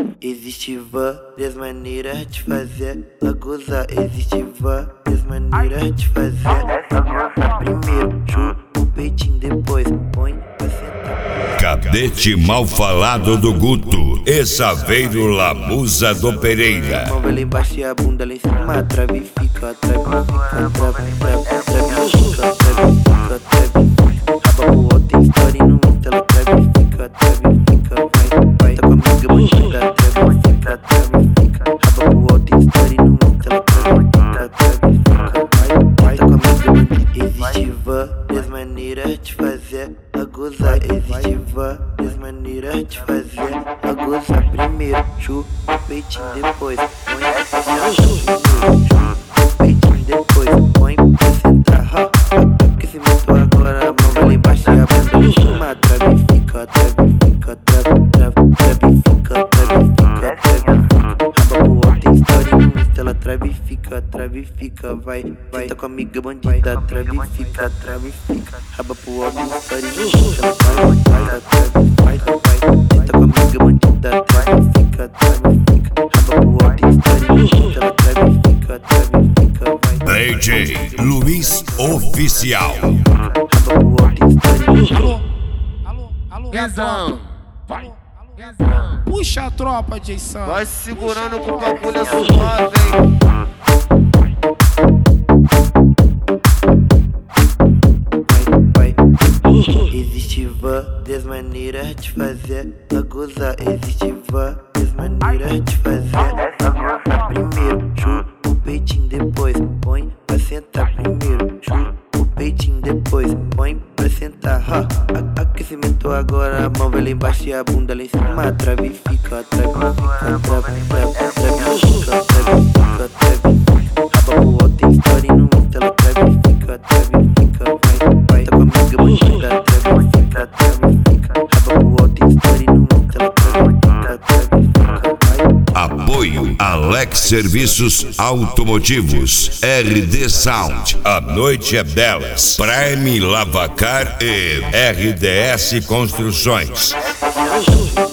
Existe várias maneiras de fazer ela gozar. Existe várias maneiras de fazer ela gozar. Primeiro, chupa o peitinho, depois põe pra sentar. Cadete mal falado do Guto, Exaveiro Lamusa do Pereira. Mão lá embaixo e a bunda lá em cima. Trave e fica, trave e fica, trave e fica, trave e fica, trave e fica. Raba pro alto, tem story no Insta, ela trave e fica, trave e fica, vai. Tá com a amiga bandida, trave e fica, trave e fica. Raba pro alto, tem story no Insta, ela trave e fica, trave e fica, vai. Tá com a amiga bandida. Existe várias maneiras de fazer ela gozar. Existe várias maneiras de fazer ela gozar. Primeiro, chupa o peitinho, depois põe pra sentar. Chupa o peitinho, depois põe pra sentar. Aquecimento agora, a mão lá embaixo e a bunda em cima. Trave e fica, trave e fica, trave e fica, trave e fica, trave e fica. Raba pro alto, tem story no Insta, ela trave e fica, trave e fica, vai. Tá com a amiga bandida, trave e fica, trave e fica. Raba pro alto, tem story no Insta, ela vai, vai. Tá com a amiga bandida, trave e fica, trave e fica. Raba pro alto, tem story no Insta, ela trave e fica, trave e fica, vai. DJ Luiz Oficial. Raba pro alto, tem story no Insta. Alô, Guizão, vai. puxa a tropa, Jason. Vai se segurando que o bagulho é suave, hein? Vai. Existe várias maneiras de fazer ela gozar. Existe várias maneiras de fazer ela gozar. Primeiro, chupa o peitinho, depois põe pra sentar. Primeiro, chupa o peitinho, depois põe pra sentar. Aquecimento agora, a mão lá embaixo e a bunda lá em cima. Trave e fica, trave e fica, trave e fica, trave e fica, trave e fica. Raba pro alto, tem story no Insta, ela trave e fica, trave e fica, vai. Tá com a amiga bandida, trave e fica, trave e fica. Raba pro alto, tem story no Insta, ela trave e fica, trave e fica, vai. Apoio Alex Serviços Automotivos, RD Sound, A Noite é Belas, Prime Lavacar e RDS Construções.